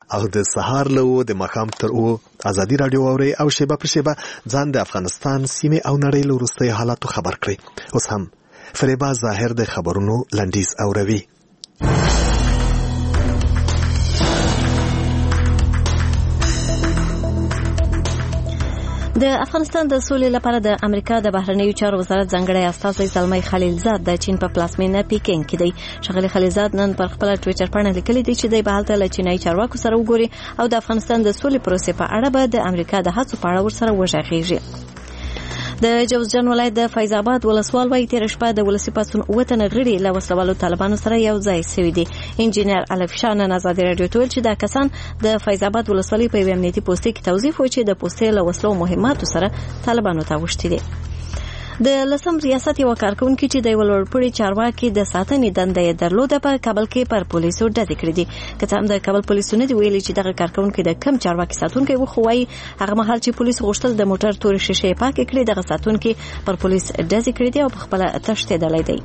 او د سهار له د ماښام تر ازادي رادیو اوري او شیبه پر شیبه ځان د افغانستان سیمه او نړۍ له وروستي حالاتو خبر کړي. اوس هم فریبا ظاهر د خبرونو لنډیز اوروي. د افغانستان د سولې لپاره د امریکا د بهرنیو چارو وزارت ځانګړی استازی زلمی خلیلزاد د چین په پلازمینه پیکینګ کې دی. ښاغلي خلیلزاد نن پر خپل ټوئیټر باندې لیکلي دي چې د بهالته له چینایي چارواکو سره وګوري او د افغانستان د سولې پروسې په اړه به د امریکا د هڅو په اړه ورسره وغږیږي. د جوزجان ولایت د فیض آباد ولسوال وايي تیر شپه د ولسي پاڅون وطن غړي له وسلوالو طالبانو سره یو ځای شوي دي. انجینر الف شاه نن ازادي رادیو ته ویل چې دا کسان د فیض آباد ولسوالۍ په یوه امنیتي پوستې کې توضیح وکړي چې د پوستې له وسلو مهماتو سره طالبانو ته وشتي دي. د لسم ریاست یو کارکونکي چې د ولورپړي چارواکي د ساتنې دنده یې درلوده په کابل کې پر پولیسو ډزې کړې دي. که څه هم د کابل پولیسو نه دی ویلي چې دغه کارکونکي د کم چارواکي ساتونکي و، خو وايي هغه مهال چې پولیس غوښتل د موټر تورې شیشې پاکې کړي دغه ساتونکي پر پولیس ډزې کړې دي او په خپله تښتېدلی دی.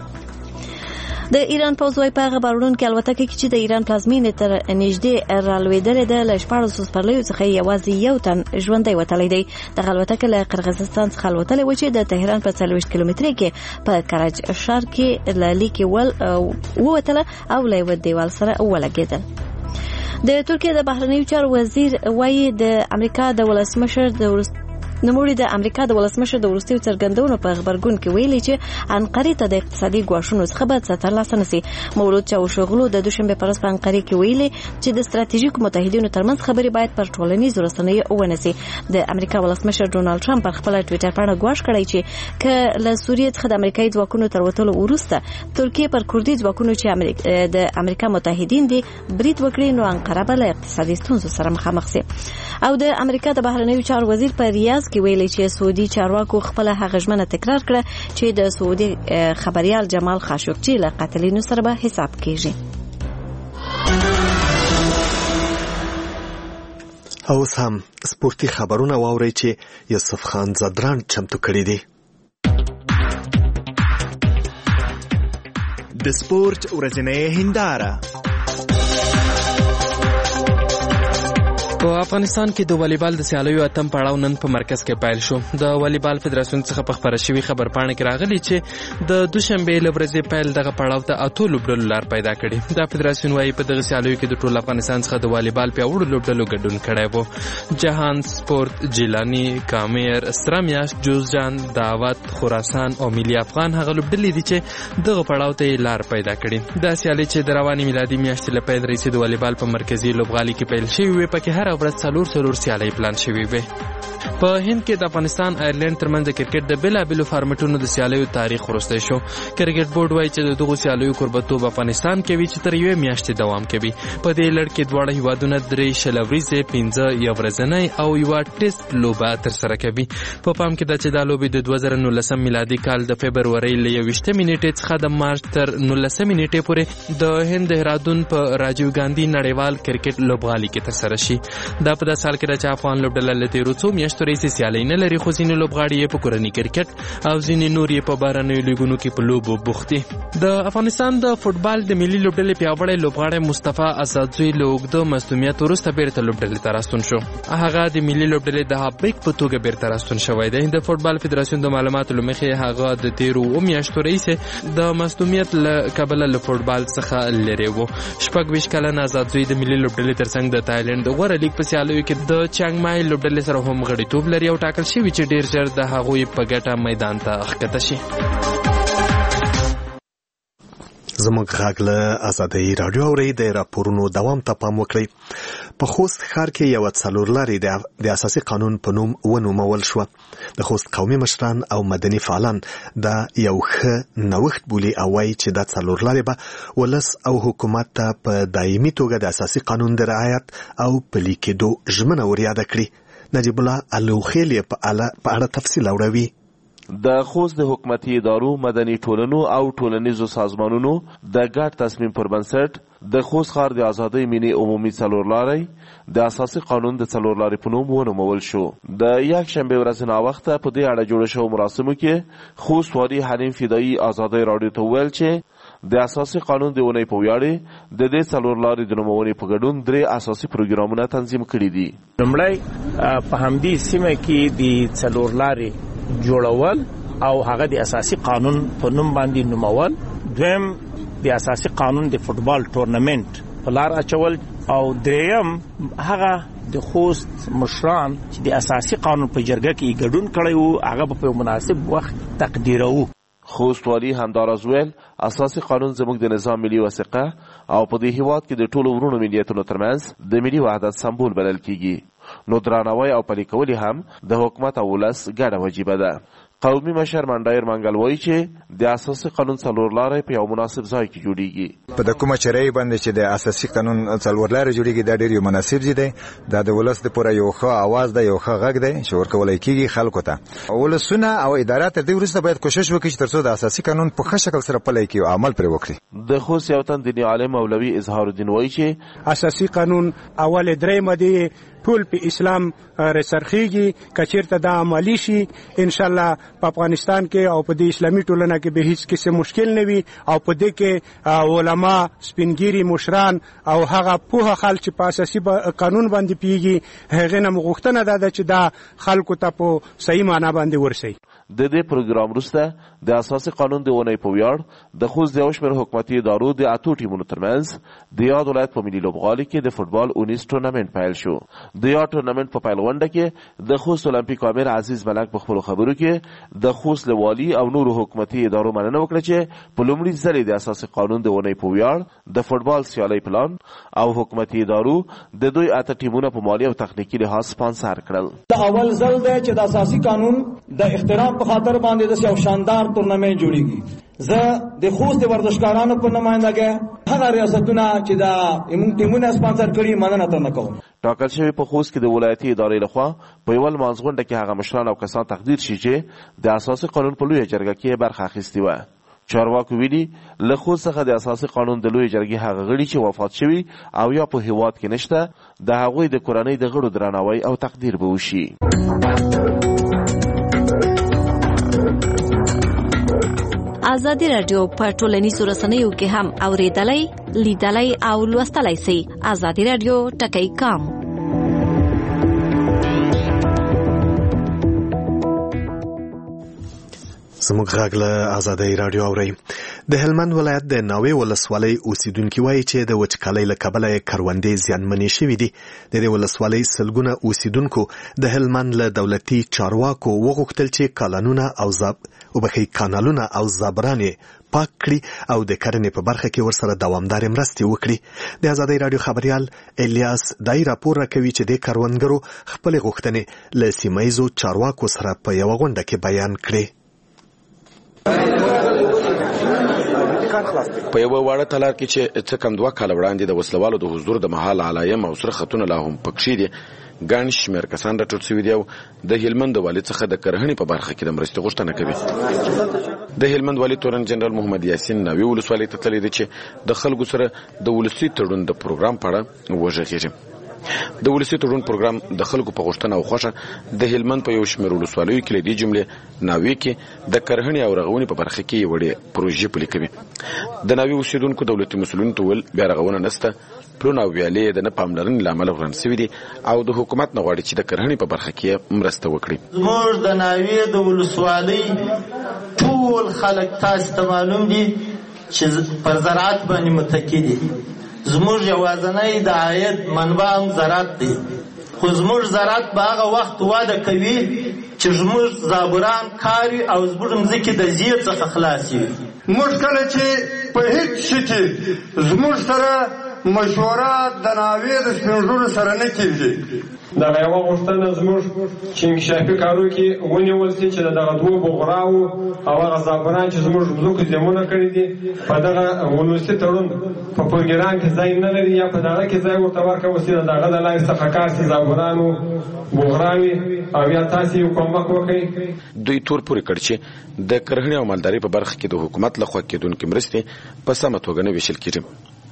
د ایران پوځ وايي په هغه بارونکې الوتکه کې چې د ایران پلازمینې ته نږدې رالوېدلې ده له 14 سپرلیو څخه یوازې یو تن ژوندی وتلی دی. دغه الوتکه له قرغیزستان څخه الوتلې وه چې د تهران په 40 کیلومترۍ کې په کراج ښار کې له لیکې ووتله او له یوه دیوال سره ولګېدل. د ترکیه د بهرنیو چارو وزیر وايي د امریکا د ولسمشر د ولسمشر د وروستیو څرګندونو په خبرګون کې ویلي چې انقرې ته د اقتصادي ګواښونو څخه باید څه ترلاسه نشي. مولود چاوشوغلو د دوشنبه پر ورځ په انقرې کې ویلي چې د ستراتیژیکو متحدینو ترمنځ خبرې باید پر ټولنیزو رسنیو ونشي. د امریکا ولسمشر ډونالد ټرمپ پر خپل ټوئیټر باندې ګواښ کړی چې که له سوریې څخه د امریکایي ځواکونو تر وتلو وروسته ترکیه پر کردي ځواکونو چې د امریکا متحدین دي برید وکړي نو انقره به له اقتصادي ستونزو سره مخامخ شي. او د امریکا د بهرنیو چارو وزیر په ریاض کې ویلي چې سعودي چارواکو خپل هغه ژمنه تکرار کړه چې د سعودي خبريال جمال خاشقجي له قاتلینو سره به حساب کیږي. اوس هم سپورتي خبرونه واورئ چې یوسف خان زدران چمتو کړي دي. د سپورت ورځنۍ هنداره. په افغانستان کې د والیبال د سیالیو اتم پړاو نن په مرکز کې پیل شو. د والیبال فدراسیون څخه په خبره شوی خبرپاڼه کې راغلی چې د دوشنبه له ورځې پیل دغه پړاو ته اتو لوبډلو لار پیدا کړي. د فدراسیون وايي په دغه سیالیو کې د ټول افغانستان څخه د والیبال پیاوړو لوبډلو ګډون کړی وو. جهان سپورت، جیلانی، کامیر، سرامیاش، جوزجان، دعوت، خراسان او ملي افغان هغه لوبډلې دي چې دغه پړاو ته لار پیدا کړي. دا سیالي چې د رواني میلادي میاشتې له پیل راهیسې د والیبال په مرکزي لوبغالي کې پیل شوې وې پکې هر ورځ څلور سیالۍ پلان شوې وې. په هند کې د افغانستان ایرلند ترمنځ د کرکټ د بېلابېلو فارمټونو د سیالیو تاریخ وروستی شو. کرکټ بورډ وایي چې د دغو سیالیو کوربهتوب افغانستان کوي چې تر یوې میاشتې دوام کوي. په دې لړ کې دواړه هیوادونه 3 شل ورځې، 5 یو ورځنۍ او یوه ټیسټ لوبه ترسره کوي. په پام کې ده چې دا لوبې د 2019 میلادي کال د فبرورۍ له 21 نیټې څخه د مارچ تر 19 نیټې پورې د هند دهرادون په راجیو ګاندي نړیوال کرکټ لوبغالي کې ترسره شي. دا په داسې حال کې ده چې افغان لوبډله له تېرو څو میاشتو راهیسې سیالۍ نه لري، خو ځینې لوبغاړي یې په کورني کرکټ او ځینې نور یې په بهرنیو لیګونو کې په لوبو بوخت دي. د افغانستان د فوټبال د ملي لوبډلې پیاوړی لوبغاړی مصطفی اسدزوی له اوږده مصدومیت وروسته بیرته لوبډلې ته راستون شو. هغه د ملي لوبډلې د هافبیک په توګه بیرته راستون شوی دی. د فوټبال فدراسیون د معلوماتو له مخې هغه د تېرو میاشتو راهیسې د مصدومیت له کبله له فوټبال څخه لرې و. 26 کلن اسدزوی د ملي لوبډلې ترڅنګ د تایلند د غوره لیګ په سیالیو کې د چانګ مای لوبډلې سره هم غړیتوب لري او ټاکل شوي چې ډیر ژر د هغوی په ګټه میدان ته ښکته شي. زموږ غږ له ازادۍ راډیو اورئ. د راپورونو دوام ته پام وکړئ. په خوست ښار کې یوه څلورلارې د اساسي قانون په نوم ونومول شوه. د خوست قومي مشران او مدني فعالان دا یو ښه نوښت بولي او وایي چې دا څلورلارې به ولس او حکومت ته په دایمي توګه د اساسي قانون د رعایت او پلي کېدو ژمنه وریاده کړي. نجیب الله الوخیل په اړه تفصیل اوروي. د خوست د حکومتي ادارو، مدني ټولنو او ټولنیزو سازمانونو د ګډ تصمیم پر بنسټ د خوست ښار د ازادۍ مینې عمومي څلورلارۍ د اساسي قانون د څلورلارې په نوم ونومول شو. د یکشنبې ورځې ناوخته په دې اړه جوړ شوو مراسمو کې خوست والي حلیم فدایي ازادۍ راډیو ته وویل چې د اساسي قانون د ونې په ویاړ د دې څلور لارې د نومونې په ګډون 3 اساسي پروګرامونه تنظیم کړي دي. لومړی په همدې سیمه کې د څلور لارې جوړول او هغه د اساسي قانون په نوم باندې نومول. دویم د اساسي قانون د فوتبال ټورنمنت په لار اچول او دریم هغه د خوست مشران چې د اساسي قانون په جرګه کې ګډون کړی وو هغه په مناسب وخت تقدیروو. خوست والی همداراز ویل اساسي قانون زموږ د نظام ملي وثیقه او په دې هیواد کې د ټولو ورونو ملیتونو ترمنځ د ملي وحدت سمبول بلل کیږي، نو درناوی او پلي کول هم د حکومت او ولس ګډه وجیبه ده. قومي مشر منډایر منګل وایي چې د اساسي قانون څلور لارې په یو مناسب ځای کې جوړیږي. په د کومه چرای باندې چې د اساسي قانون څلور لارې جوړیږي دا ډېر یو مناسب دی. دا د ولس د پوره یو ښه आवाज دی، یو ښه غږ دی چې ورکولای کیږي خلکو ته. ولسونه او ادارات تر دې وروسته باید کوشش وکړي چې ترڅو د اساسي قانون په ښه شکل سره پلی کړي او عمل پرې وکړي. د خوست یو تن دیني عالم مولوي اظهار الدین وایي چې اساسي قانون اول درې ماده ټول په اسلام رسرخیږي. کچیرته دا عملی شي ان شاء الله په افغانستان کې او په د اسلامي ټولنه کې به هیڅ قسم مشکل نه وي او په دې کې علما سپینګيري مشران او هغه په خلک چې په اساسي قانون باندې پیږي هغه نه مغوښتنه ده چې دا خلکو ته په صحیح معنا باندې ورسي. د دې پروګرام وروسته د اساسي قانون د ونې په ویاړ د خوست د یو شمېر حکومتي ادارو د اتو ټیمونو ترمنځ د یاد ولایت په ملي لوبغالي کې د فوتبال 19 ټورنمنت پیل شو. د یاد ټورنمنت په پیل غونډه کې د خوست اولمپیک امیر عزیز ملک په خپلو خبرو کې د خوست له والي او نورو حکومتي ادارو مننه وکړه چې په لومړي ځل د اساسي قانون د ونې په ویاړ د فوتبال سیالۍ پلان او حکومتي ادارو د دوی اته ټیمونه په مالي او تخنیکي لحاظ سپانسر کړل. د اول ځل دی چې د اساسي قانون د احترام په خاطر باندې د یو شاندار تورنمنت جوړیږي. زه د خوست ورزشکارانو په نمائندګۍ هغه ریاستونه چې دا ټیمونه سپانسر کړي مننه ترنه کوم. ټاکل شوی په خوست کې د ولایتي ادارې لخوا په یو لمانځغونډه کې هغه مشران او کسان تقدیر شي چې د اساسي قانون په لویه جرګه کې برخه اخیستې وه. چارواکو ویلي له خوست څخه د اساسي قانون د لویې جرګې هغه غړي چې وفات شوي او یا په هیواد کې نشته د هغوی د کورنۍ د غړو درناوی او تقدیر به وشي. ازادي رادیو په ټولنیزو رسنیو کې هم اوریدلای، لیدلای او لوستلای شئ. ازادي رادیو ټکی کام. زموږ غږ له ازادي رادیو اورئ. د هلمند ولایت د ناوې ولسوالۍ اوسیدونکي وایي چې د وچکالۍ له کبله کروندې زیانمنې شوې دي. د دې ولسوالۍ سلګونه اوسیدونکو د هلمند له دولتي چارواکو وغوښتل چې کانالونه او زابرانې پاک کړي او د کرنې په برخه کې ورسره دوامدارې مرستې وکړي. د ازادي رادیو خبريال الیاس دای راپور راکوي چې د کروندګرو خپل غوښتنې له سیمایزو چارواکو سره په یو غونډه کې بیان کړي. په یو واړه تالار کې چې څه کم 2 کال وړاندې د وسلوالو د حضور د مهال علایم او سره خطونه لا هم پکښې دي. ګڼ شمېر کسان راټول شوي دي او د هلمند والي څخه د کرهڼې په برخه کې د مرستې غوښتنه کوي. د هلمند والي تورن جنرال محمد یاسین ناوې ولسوالۍ ته تللی دی چې د خلکو سره د ولسي تړون د پروګرام په اړه وغږېږي. د ولسي تړون پروګرام د خلکو په غوښتنه او خوښه د هلمند په یو شمېر ولسوالیو کې له دې جملې ناوې کې د کرهڼې او رغونې په برخه کې یې وړې پروژې پلي کوي. د ناوې اوسېدونکو دولتي مسؤلینو ته ویل بیا رغونه نشته، پلونه او ویالې د نه پاملرنې له امله وران شوي دي او د حکومت نه غواړي چې د کرهڼې په برخه کې مرسته وکړي. زموږ د ناوې د ولسوالۍ ټول خلک تاسو ته معلوم دي چې پر زراعت باندې متکی دي. زموږ یوازنۍ د عاید منبع هم زراعت دی، خو زموږ زراعت په هغه وخت واده کوي چې زموږ زابران کاري او زموږ مځکې د زیر څخه خلاص وي. موږ کله چې په هیڅ شي کې زموږ سره مشوره د ناوې د سپینږیرو سره نه کېږي. دغه یوه غوښتنه زموږ چې انکشافي کارو کې ونیول شي چې دغه 2 بغراو او هغه زعفران چې زموږ مځکو زیانمنه کړي دي په دغه ولسي تړون په پروګرام کې ځای نه لري یا په دغه کې ځای ورته ورکول شي. دغه د لارې څخه کار شي زعفرانو بغراوي او یا تاسې یو کومک وکړئ. دوی تور پورې کړ چې د کرهڼې او مالدارۍ په برخه کې د حکومت لخوا کېدونکې مرستې په سمه توګه نه ویشل کېږي.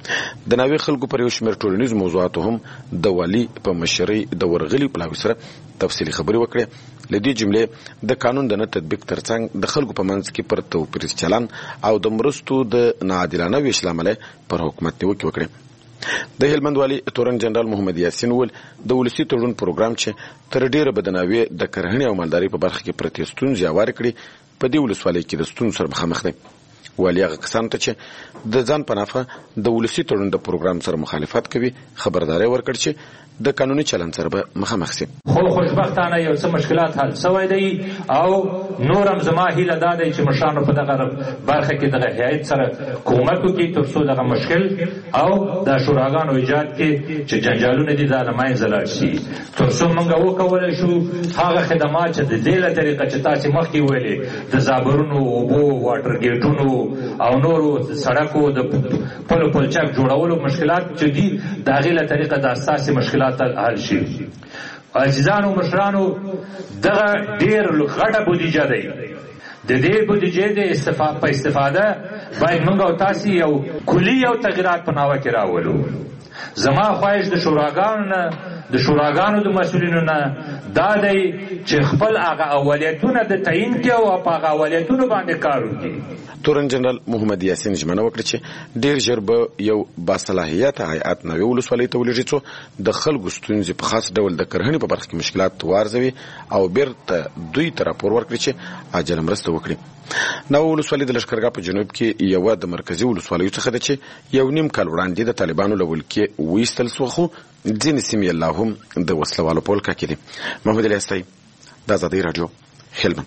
د ناوې خلکو پر یو شمېر ټولنیز موضوعاتو هم د والي په مشرۍ د ورغلي پلاوي سره تفصیلي خبرې وکړې. له دې جملې د قانون د نه تطبیق ترڅنګ د خلکو په منځ کې پر توپیریز چلن او د مرستو د ناعادلانه ویش له امله پر حکومت نیوکې وکړې. د هلمند والي تورن جنرال محمد یاسین وویل د ولسي تړون پروګرام چې تر ډیره به د ناوې د کرهڼې او مالدارۍ په برخه کې پرتې ستونزې هوارې کړي په دې ولسوالۍ کې د ستونزو سره مخامخ دی. والي هغه کسانو ته چې د ځان په نفع د ولسي تړون د پروګرام سره مخالفت کوي خبرداری ورکړ چې د قانوني چلن سره به مخامخ شي. خو خوشبختانه یو څه مشکلات حل شوی دی او نورم زما هیله دا دی چې مشرانو په دغه برخه کې دغه هیئت سره کومک وکړي تر څو دغه مشکل او د شوراګانو ایجاد کې چې جنجالونه دي دا له منځه لاړ شي، تر څو موږ وکولی شو هغه خدمات چې د دې له طریقه چې تاسې مخکې ویلې د زابرونو، اوبو، واټر ګیټونو او نورو سړکو د پلو پلچک جوړولو مشکلات چې دي د هغې له طریقه د اساسي مشکلات حل شي. عزیزانو مشرانو دغه ډیر غټه بودیجه دی، د دې بودیجې د استفاده باید موږ او تاسې یو کلي او تغیرات په ناوه کې راولو. زما خواهش د شوراګانو د مسؤلینو نه دا دی چې خپل هغه اولیتونه د تعیین کې او په هغه اولیتونو باندې کار وکړي. تورن جنرال محمد یاسین ژمنه وکړه چې ډیر ژر به یو باصلاحیته هیئت نوې ولسوالۍ ته ولېږي څو د خلکو ستونزې په خاص ډول د کرهڼې په برخه کې مشکلات وارزوي او بیرته دوی ته راپور ورکړي چې عاجله مرسته وکړي. نو ولسوالۍ د لښکرګاه په جنوب کې یوه د مرکزي ولسوالیو څخه ده چې یو نیم کال وړاندې د طالبانو له ولکې ویستل سوه، خو ځینې سیمې لا هم د وسلوالو په ولکه کې دي. محمد علي استای، د ازادۍ راډیو، هلمند.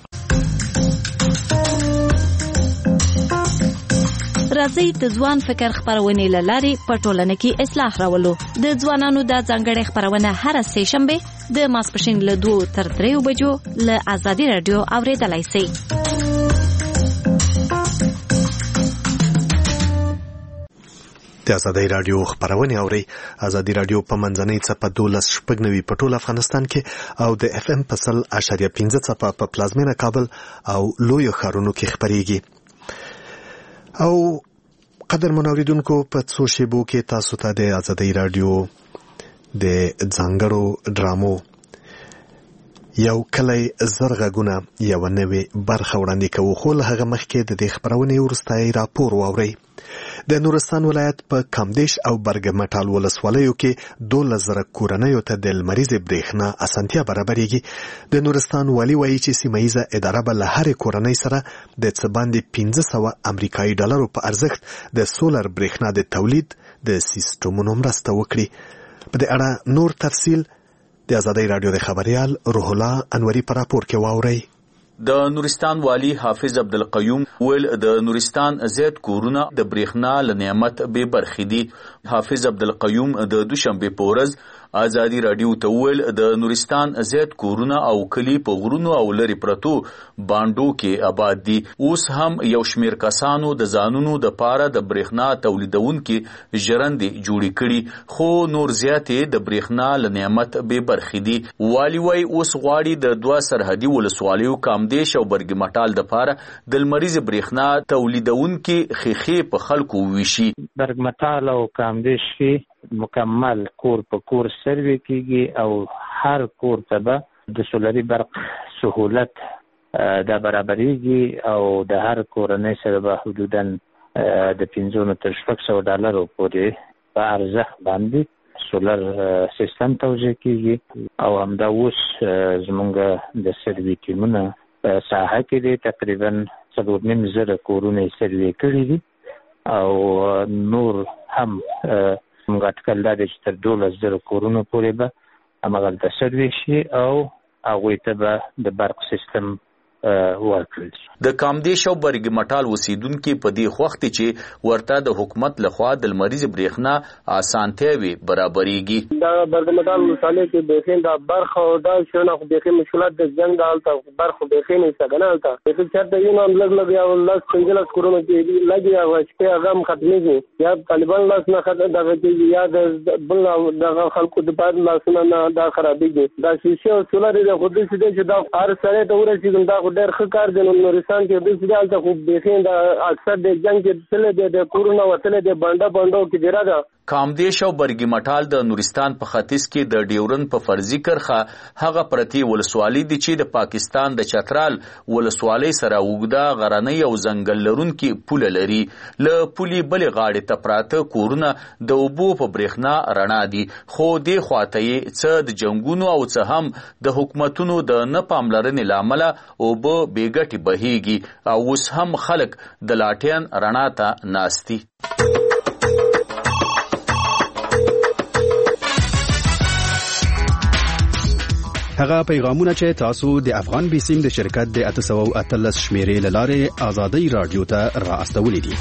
راځئ د ځوان فکر خپرونې له لارې په ټولنه کې اصلاح راولو. د ځوانانو د ځانګړې خپرونه هره سه شنبه د ماسپښین له 2 تر 3 بجو له ازادۍ راډیو اوریدلای شئ. د ازادۍ راډیو خپرونه اوري. ازادۍ راډیو په منځنۍ څپه 12.9 په ټول افغانستان کې او د اف ام په 0.5 څپه په پلازمینه کابل او لوی ښارونو کې خپريږي. او قدر منوریدونکو په څو شیبو کې تاسو ته د ازادۍ راډیو د ځانګړو ډرامو یو کلی زرغږونه یو نوې برخه وړاندې کوو، خو له هغه مخکې د دې خپرونې وروستی راپور واورئ. د نورستان ولایت په کامدیش او برګمټال ولسوالیو کې 12,000 کورنیو ته د لمریزې برېښنا اسانتیا برابرېږي. د نورستان والي وایي چې سیمه ییزه اداره به له هرې کورنۍ سره د څه باندې 500 امریکایي ډالرو په ارزښت د سولر برېښنا د تولید د سیستمونو مرسته وکړي. په دې اړه نور تفصیل د ازادۍ راډیو د خبريال روح الله انوري په راپور کې واورئ. د نورستان والی حافظ عبدالقیوم ویل د نورستان زیات کورونه د برېښنا له نعمت بې برخې دي. حافظ عبدالقیوم د دوشنبه په ورځ ازادي راډیو ته ویل د نورستان زیات کورونه او کلی په غرونو او لري پرتو باندو کې آباد دي. اوس هم یو شمیر کسانو د ځانونو د پاره د برېښنا تولیدونکو ژرندې جوړې کړي، خو نور زیاتې د برېښنا له نعمت بې برخې دي. والی وای اوس غواړي د 2 سرحدي ولسوالیو کامدیش او برګمټال د پاره د لمریز برېښنا تولیدونکو خېخې په خلکو ویشي. برګمټال او کامدیش کې مکمل کور په کور سروي کیږي او هر کور ته به د سولري برق سهولت د برابرېږي او د هر کورنۍ سره به حدوداً د 500 تر 600 ډالرو پورې په ارزښت باندې سولر سیستم توجیه کیږي. او همدا اوس زمونږ د سروي ټیمونه په ساحه کې دي، تقریبا 4,500 کورونه سروي کړي دي او نور هم موږ اټکل دا چې تر 12,000 کورونو پورې به همغلته سروي شي او هغوی ته به د برق سیستم ورکړل شي. د کامدیش او برګمټال اوسیدونکو په دې وخت چې ورته د حکومت لخوا د لمریز برېښنا اسانتیاوي برابرېږي. دا برګمټال ولسوالۍ کې بېخین دا برخه او دا شونه خو بېخین مشکلات د جنگ دالته برخه بېخین یې څنګه الته چې چرته یو نن لګ یا لاس 15 کورونه کې لګي او چې هغه ختمېږي یا طالبان لاس نه ختم دغه کې یا د بل دغه خلکو د بعد لاسونه نه دا خرابېږي. دا شیشه او سولر د خودي چې دا هر سره ته ورسېږي دا خو ډېر ښه کار دی. نورستان کې داسې دی هلته خو بیخي د اکثر د جنګ کې تللی دی د کورونه وتلی دی بنډو کې ډېره ده. کامدیش او برګي مټال د نورستان په ختیځ کې د ډیورن په فرضي کرخه هغه پرتی ولسوالۍ دي چې د پاکستان د چترال ولسوالۍ سره اوږده غرنۍ او ځنګل لرونکي پوله لري. له پولې بلې غاړې ته پراته کورونه د اوبو په برېښنا رڼا دي، خو دې خواته یې څه د جنګونو او څه هم د حکومتونو د نه پاملرنې له امله اوبه بېګټې بهیږي او اوس هم خلک د لاټین رڼا ته ناست دي. هغه پیغامونه چې تاسو د افغان بیسیم د شرکت د 813 شمیرې له لارې آزادۍ رادیو ته را استولې دي.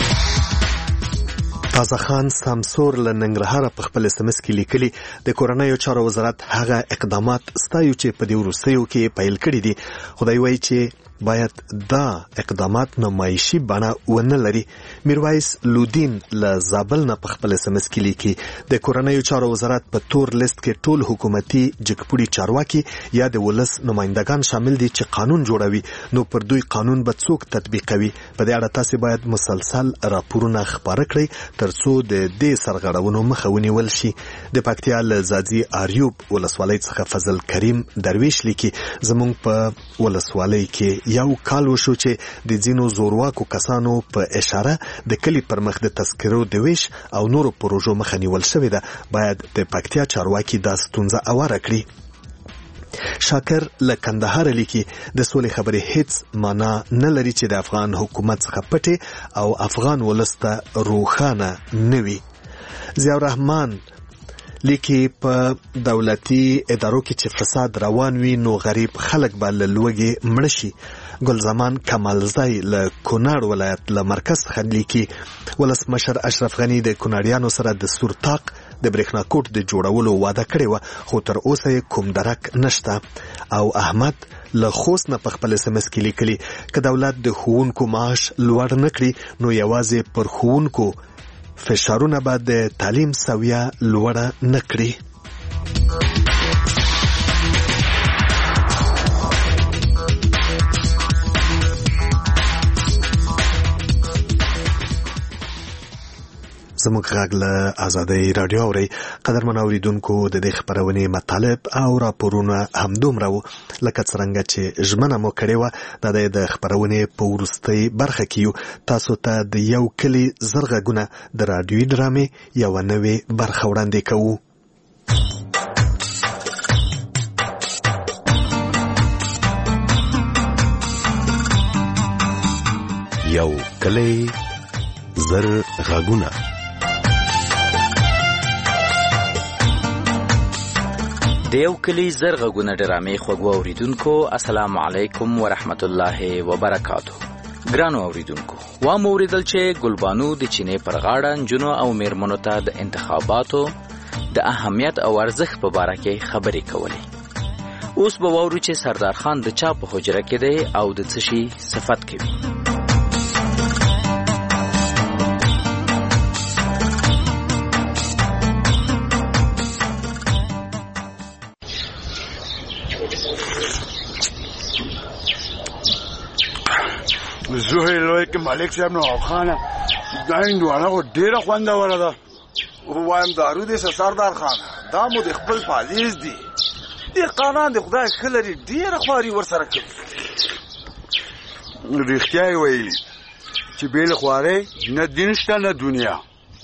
تازه خان سامسور له ننګرهار په خپل SMS کې لیکلي د کورنیو چارو وزارت هغه اقدامات ستایو چې په دې وروستیو کې پیل کړي دي. خدای وایي چې باید دا اقدامات نمایشي بڼه ونه لري. میرویس لودین له زابل نه په خپل SMS کې لیکي د کورنیو چارو وزارت په تور لیست کې ټول حکومتي جګپوړي چارواکي یا د ولس نمائندگان شامل دي چې قانون جوړوي، نو پر دوی قانون به څوک تطبیقوي؟ په دې اړه تاسو باید مسلسل راپورونه خبره کړئ ترڅو د دې سرغړونو مخه ونیول شي. د پکتیا له ځاځي اریوب ولسوالۍ څخه فضل کریم درویش لیکي زموږ په ولسوالۍ کې یو کال وشو چې د ځینو زورواکو کسانو په اشاره د کلی پر مخ د تذکرو د ویش او نورو پروژو مخه نیول شوې ده. باید د پکتیا چارواکي دا ستونزه اواره کړي. شاکر له کندهار لیکي د سولې خبرې هیڅ معنا نه لري چې د افغان حکومت څخه پټې او افغان ولس ته روښانه نه وي. ضیاء الرحمن لیکي په دولتي ادارو کې چې فساد روان وي نو غریب خلک به له لوږې مړه شي. ګلزمان کمالزی له کونړ ولایت له مرکز څخه لیکي ولسمشر اشرف غني د کونړیانو سره د سورتاق د برېښنا کوټ د جوړولو وعده کړې وه، خو تر اوسه یې کوم درک نشته. او احمد له خوست نه په خپل SMS کې لیکلي که دولت د ښوونکو معاش لوړ نه کړي نو یوازې پر ښوونکو فشارونه به د تعلیم سویه لوړه نه کړي. زموږ غږ له آزادۍ رادیو اورئ. قدرمن اوریدونکو د دې خپرونې مطالب او راپورونه همدومره وو لکه څرنګه چې ژمنه مو کړې وه. دا د خپرونې په وروستۍ برخه کې یو تاسو ته د یو کلي زر غږونه د رادیوي ډرامې یوه نوې برخه وړاندې کوو. یو کلی زر غږونه. د یو کلی زر غږونه ډرامې خوږو اوریدونکو السلام علیکم ورحمت الله وبرکاتو. ګرانو اوریدونکو وامو اوریدل چې ګلبانو د چینې پر غاړه نجونو او میرمنو ته د انتخاباتو د اهمیت او ارزښت په باره کې خبرې کولې. اوس به واورو چې سردار خان د چا په حجره کې دی او د څه شي صفت کوي. زوی لوی کې مالک صاحب نو خانه دا هندوانه خو ډېره خوندوره ده. وایم دارو دې سردار خان دا مو د خپل پالیز دي دهقانان د خدای ښه لري ډېره خواري ورسره کوي. رښتیا یې ویلي چې بې له خوارۍ نه دین شته نه دنیا.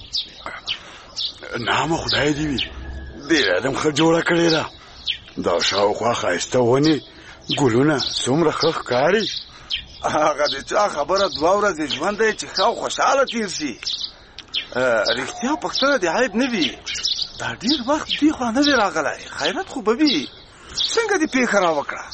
نامه خدای دې وي ډېر ادم ښه جوړه کړې ده. دا شاوخوا ښایسته ونې ګلونه څومره ښه ښکاري. هغه د چا خبره 2 ورځې ژوند دی چې ښه او خوشحاله تیر شي. رښتیا پښتنه د عیب نه وي. دا ډېر وخت دې خوا نه دی راغلی. خیرت خو به وي. څنګه دې پېښه راوکړه؟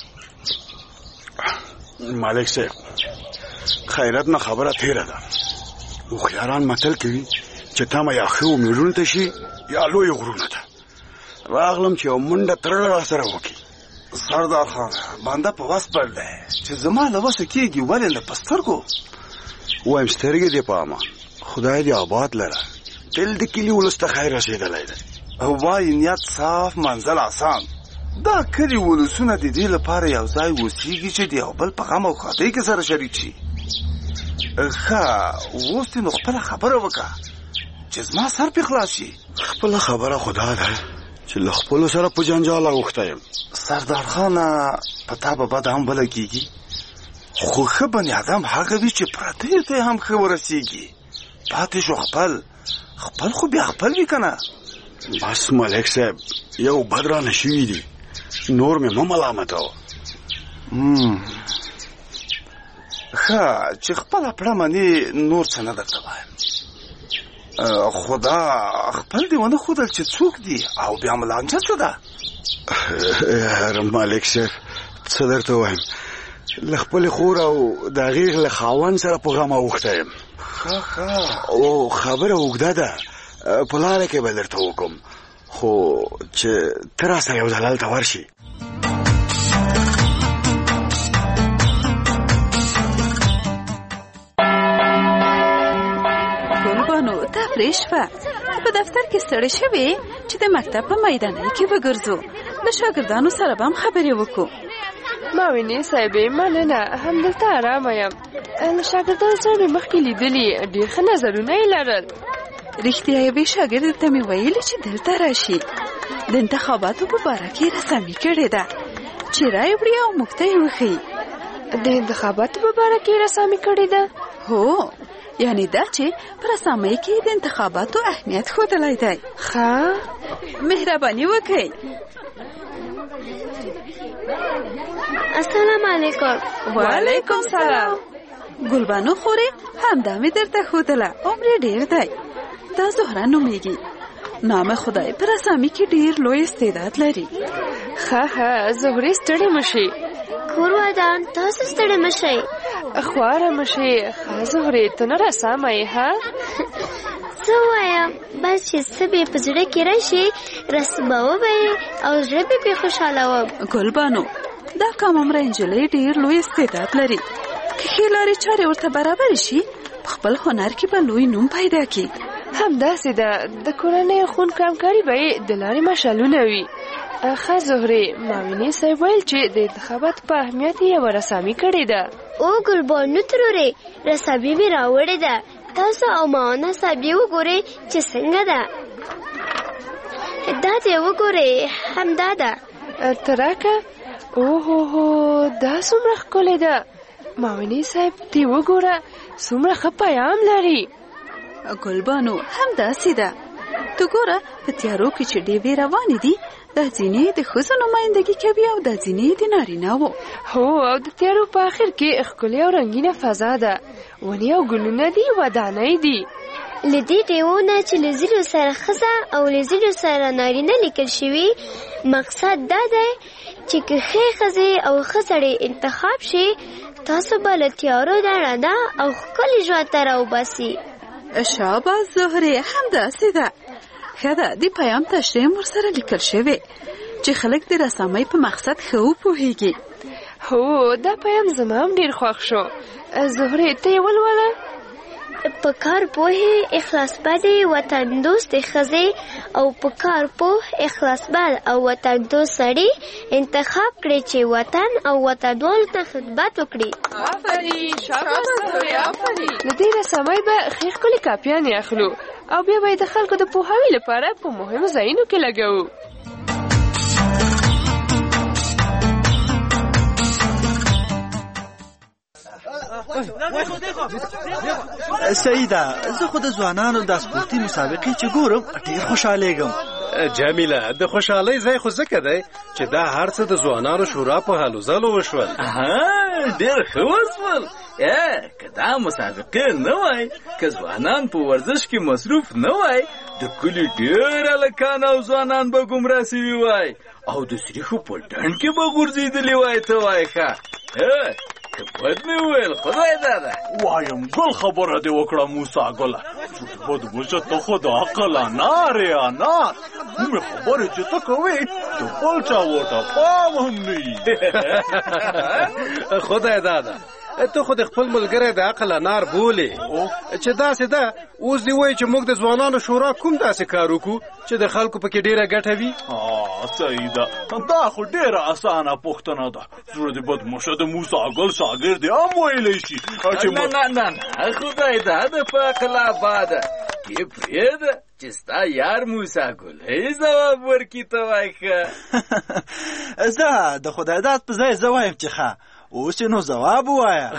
مالک صاحب خیرت نه خبره تېره ده. هوښیاران متل کوي چې تمه یا ښه امیدونو ته شي یا لویو غرونو ته. راغلم چې یو منډه ترړه راسره وکړي. سردار خان بنده په وس پر دی چې زما له وسه کېږي ولې نه په سترګو. وایم سترګې دې په امان خدای دې آباد لره. تل د کلي ولس ته خیر رسېدلی دی. وایي نیت صاف منزل آسان. دا کلي ولسونه د دې لپاره یو ځای اوسېږي چې د یو بل په غم او ښادۍ کې سره شریک شي. ښه اوس دې نو خپله خبره وکړه چې زما سر پې خلاص شي. خپله خبره خو دا ده چې له خپلو سره په جنجال اوښتی یم. سردار خانه په تا به بد هم بله کېږي، خو ښه بني ادم هغه وي چې پردیو ته هم ښه ورسېږي. پاتې شو خپل خو بیا خپل وي که نه. بس ملک صاحب یو بد رانه شوي دي، نور مې مه ملامتوه. ښه چې خپله پړه منې نور څه نه درته وایم، خو دا خپل دې ونه ښودل چې څوک دي او بیا ملانجه څه ده. ملک صاحب څه درته وایم، له خپلې خور او د هغې له خاوند سره په غم اوښتی یم. ښه او خبره اوږده ده، په لاره کې به درته وکړم، خو چې ته راسره یو ځل هلته ورشي. ګلبانو تفریح شوه. په دفتر کې ستړی شوې چې د مکتب په میدانۍ کې وګرځو، له شاګردانو سره به هم خبرې وکړو. ماوینې صاحبې مننه، همدلته ارامه یم. له شاګردانو سره مې مخکې لیدلي، ډېر ښه نظرونه یې لرل. رښتیا یوې شاګردې ته مې ویلي چې دلته راشي. د انتخاباتو په باره کې رسامي کړې ده چې رایې وړي او موږ ته یې وښیي. د انتخاباتو په باره کې رسامي کړې ده؟ هو، یعنی دا چې په رسامۍ کې د انتخاباتو اهمیت ښودلی دی. ښه مهرباني وکړئ. السلام علیکم. وعلیکم سلام. ګلبانو خورې همدا مې درته ښودله، عمر یې ډېر دی. دا زهره نومیږي. نام خدای په رسامي کې ډېر لوی استعداد لري. ښه زهرې ستړې مشي. کور ودان تاسو ستړې مشئ. خواره مشي. ښه زهرې ته نه رسامه یې ها؟ څه وایم، بس چې څه به په زړه کې راشي رسموه به یې او زړه به پرې خوشحالوم. ګلبانو دا کاممره نجلۍ ډېر لوی استعداد لري. که ښې لارې چارې ورته برابرې شي په خپل هنر کې به لوی نوم پیدا کړي. همداسې ده، د کورنۍ خونکو همکاري به یې د لارې مشالونه وي. ښه زهرې، ماوینې صاحب ویل چې د انتخاباتو په اهمیت یې یوه رسامي کړې ده. او ګلبانو ترورې رسامي مې راوړې ده، تاسو او معاونه صاحب یې وګورئ چې څنګه ده. دا دې وګورئ، همدا ده. ته راکه. اوهو دا څومره ښکلې ده. ماوینې صاحب دې وګوره څومره ښه پیام لري. ګلبانو همداسې ده. ته ګوره په تیارو کې چې ډیوې روانې دي، دا ځینې د ښځو نمایندګي کوي او دا ځینې د نارینه‌وو. هو، او د تیارو په آخر کې ښکلې او رنګینه فضا ده. ونې او ګلونه دي، ودانۍ دي. له دې ډیوو نه چې له ځینو سره ښځه او له ځینو سره نارینه لیکل شوي، مقصد دا دی چې که ښې ښځې او ښه سړی انتخاب شي، تاسو به له تیارو نه رڼا او ښکلي ژوند ته راوباسي. شاباس زهرې، همداسې ده. ښه ده، د پیام تشریح ورسره لیکل شوی چې خلک د رسامۍ په مقصد ښه وپوهېږي. هو، دا پیام زما هم ډېر خوښ شو. زهرې ته یې ولوله. په کار پوهې اخلاصمندې وطن دوستې ښځې او په کار پوه اخلاصمند او وطن دوست سړي انتخاب کړي چې وطن او وطنوالو ته خدمت وکړي. آفرین، شاباس زهرې، آفرین. له دې رسامۍ به ښې ښکلې کاپیانې اخلو او بیا به یې د خلکو د پوهاوي لپاره په مهمو ځایونو کې لګوو. سیده، زه خو د ځوانانو د سپورتي مسابقې چې ګورم ډېر خوشحالېږم. جمیله، د خوشحالۍ ځای خو ځکه دی چې دا هر څه د ځوانانو شورا په هلو ځلو وشول. ډېر ښه وشول. که دا مسابقې نه وای، که ځوانان په ورزش کې مصروف نه وای، د کلي ډېر هلکان او ځوانان به ګمراه سوي وای او د سریښو په ډنډ کې به غورځېدلي وای. ته وای ښه که بد مې وویل خدای داده. وایم ګل خبره دې وکړه موسی ګله، بد وجه ته خو د عقل انارې انار. کومې خبرې چې ته کوې د بل چا ورته پام هم نه وي. خدای داده، ته خو د خپل ملګری د عقل انار بولې چې داسې ده اوس دی وایي چې موږ د ځوانانو شورا کوم داسې کار وکړو چې د خلکو پکې ډېره ګټه وي. صحیح ده، دا خو ډېره اسانه پوښتنه ده. زړه دې بدموشه د موسی ګل شاګرد یې هم ویلی شي نه خدای دا د په عقل آباده کې پرېږده چې ستا یار موسی ګل ځواب ورکړي ته وایي ښه. زه د خدای داد په ځای زه وایم چې ښه اوس نو جواب ووایه.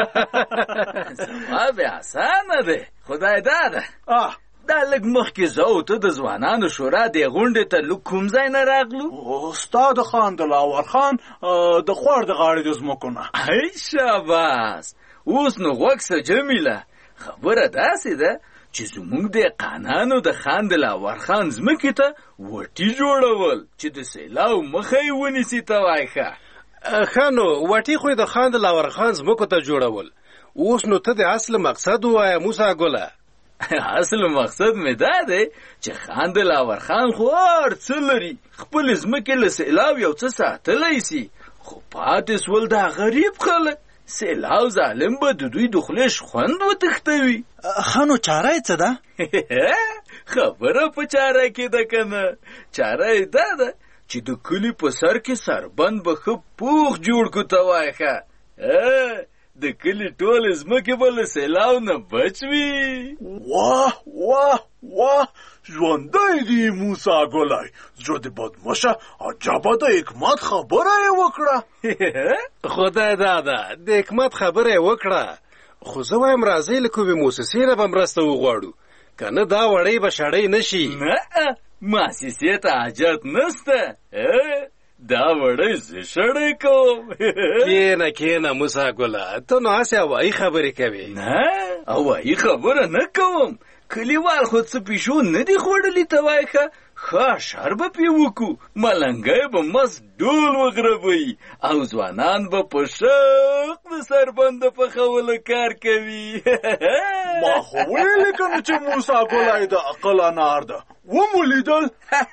جواب یې اسانه دی، خدای داده دا لږ مخکې زه او ته د ځوانانو شورا دې غونډې ته لږ کوم ځای نه راغلو؟ ستا د خان د لاور خان د خوړ د غاړې د ځمکو نه. ای شاباس، اوس نو غوږ سه جمیله. خبره داسې ده چې زموږ د قانانو د خان د لاور خان ځمکې ته وټي جوړول چې د سیلاو مخه یې ونیسي ته وایي ښه. ښه نو وټي خو یې د خان د لاور خان ځمکو ته جوړول. اوس نو ته د اصل مقصد ووایه موسی ګله. اصل مقصد مې دا دی چې خان د لاور خان خو هر څه لري، خپلې ځمکې له سیلاو یو څه ساتلی سي، خو پاتې سول دا غریب خلک. سیلاو ظالم به د دوی د خولې خوند وتښتوي. ښه نو چاره یې څه ده؟ خبره په چاره کې ده که نه؟ چاره یې دا ده چې د کلي په سر کې سربند به ښه پوخ جوړ کړو ته وایي ښه. د کلي ټولې ځمکې به له سیلاو نه بچ وي. واه واه واه، ژوندی دی موسی ګلی، زړه دې بدمشه، عجبه د حکمت خبره یې وکړه. خدای داده د حکمت خبره یې وکړه، خو زه وایم راځئ له کومې موسسې نه به مرسته وغواړو، که نه دا وړۍ به شړۍ نه شي. نه موسسې ته حاجت نسته، دا وړۍ زه شړۍ کوم. کېنه موسی ګله، ته نو هسې هوایي خبرې کوې. نه هوایي خبره نه کوم، کلیوال خو څه پیشو نه دي خوړلي ته وایي ښه. ښه اشر به پرې وکړو، ملنګی به مست ډول وغربوي او ځوانان به په شوق د سربنده پخولو کار کوي. ما خو ویلې که نه چې موسی ګلی د عقل انار ده، ومو لیدل.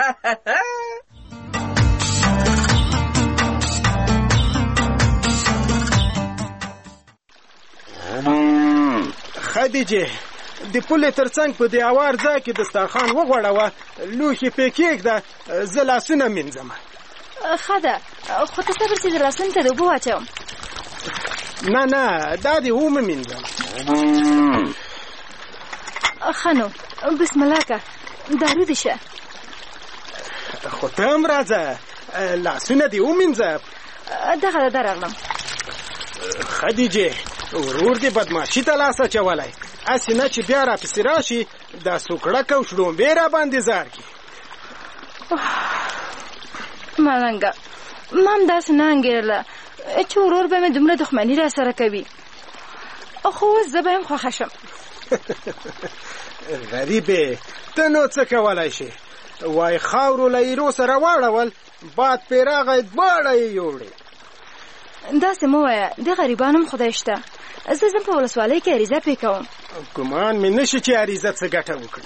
خدیجه د پولې ترڅنګ په دې اوار ځای کې دسترخوان وغوړوه، لوښي پې کېږده، زه لاسونه مینځم. ښه ده، خو ته صبر چې د لاسونو ته د اوبه واچوم. نه دا دې ومه مینځم. ښه نو بسم الله که دارو دې شه. خو ته هم راځه، لاسونه دې ومینځه. دغه ده راغلم. خدیجه ورور دې بدماشي ته لاس اچولی، هسې نه چې بیا راپسې راشي دا سوکړک او شړومبې را باندې زار کړي. ملنګه ما هم داسې نه انګېرله چې ورور به مې دومره دښمني را سره کوي، خو اوس زه به هم خوښه شم. غریبې ته نو څه کولی شي؟ وای خاورو له ایرو سره واړول، باد پرې راغی، دواړه یې یوړې. داسې مه وایه، د غریبان هم خدای شته. زه ځم په ولسوالۍ کې عریضه پې کوم. ګمان مې نشي چې عریضه څه ګټه وکړي،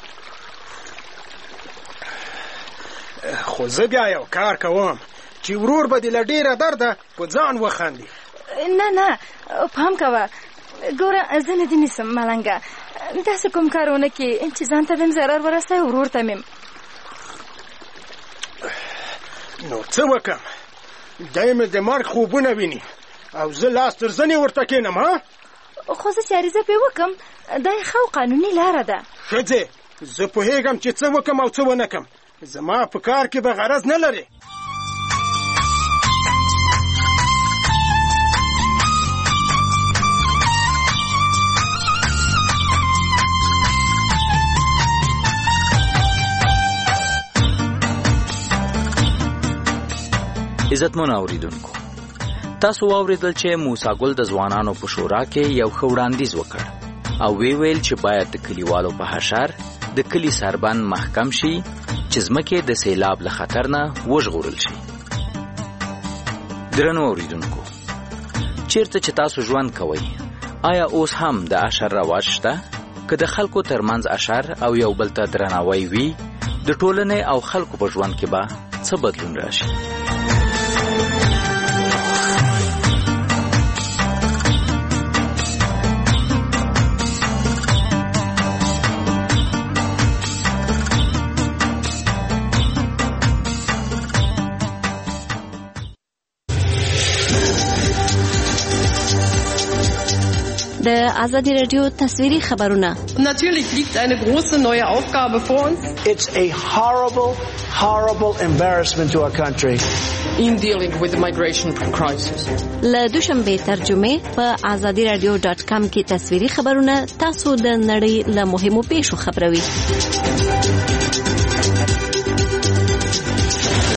خو زه بیا یو کار کوم چې ورور به دې له ډېره درده په ځان وخاندي. نه پام کوه، ګوره زه نه دې نیسم ملنګه، داسې کوم کار ونه کړي چې ځان ته دې ضرر ورسوي، ورور ته مې. نو څه وکړم؟ دی مې د مرګ خوبونه ویني او زه لاس تر زنې ورته کېنم. خو زه چې عریضه پې وکړم دا یې ښه او قانوني لاره ده. ښځې زه پوهېږم چې څه وکړم او څه ونه کړم، زما په کار کې به غرض نه لري. عزتمن اوریدونکو، تاسو واوریدل چې موسی ګل د ځوانانو په شورا کې یو ښه وړاندیز وکړ او ویل چې باید د کلیوالو په حشر د کلي سربند محکم شي چې ځمکې د سیلاب له خطر نه وژغورل شي. درنو اوریدونکو، چیرته چې تاسو ژوند کوئ، آیا اوس هم د اشر رواج شته؟ که د خلکو ترمنځ اشر او یو بل ته درناوی وي، د ټولنې او خلکو په ژوند کې به څه بدلون راشي؟ د آزادی رادیو تصویری خبرونه. Natürlich liegt eine große neue Aufgabe vor uns. It's a horrible embarrassment to our country. In dealing with the migration crisis. له دوشنبه ترجمه په azadiradio.com کې تصویری خبرونه تاسو د نړۍ له مهمو پیښو خبروي.